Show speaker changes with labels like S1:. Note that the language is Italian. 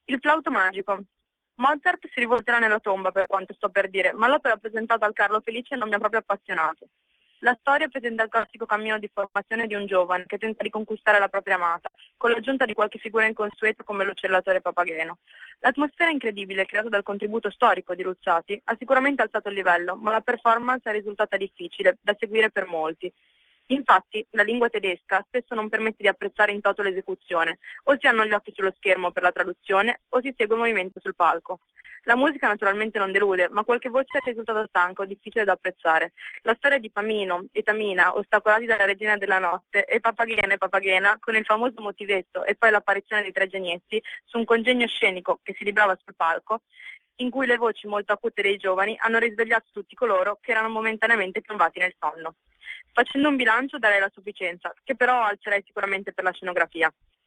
S1: Il flauto magico. Mozart si rivolterà nella tomba per quanto sto per dire, ma l'opera presentata al Carlo Felice non mi ha proprio appassionato. La storia presenta il classico cammino di formazione di un giovane che tenta di conquistare la propria amata, con l'aggiunta di qualche figura inconsueta come l'uccellatore Papageno. L'atmosfera incredibile creata dal contributo storico di Luzzati ha sicuramente alzato il livello, ma la performance è risultata difficile, da seguire per molti. Infatti, la lingua tedesca spesso non permette di apprezzare in toto l'esecuzione, o si hanno gli occhi sullo schermo per la traduzione, o si segue il movimento sul palco. La musica naturalmente non delude, ma qualche voce è risultata stanca o difficile da apprezzare. La storia di Pamino e Tamina, ostacolati dalla regina della notte, e Papagena, con il famoso motivetto e poi l'apparizione dei tre genietti, su un congegno scenico che si librava sul palco, in cui le voci molto acute dei giovani hanno risvegliato tutti coloro che erano momentaneamente piombati nel sonno. Facendo un bilancio darei la sufficienza, che però alzerei sicuramente per la scenografia.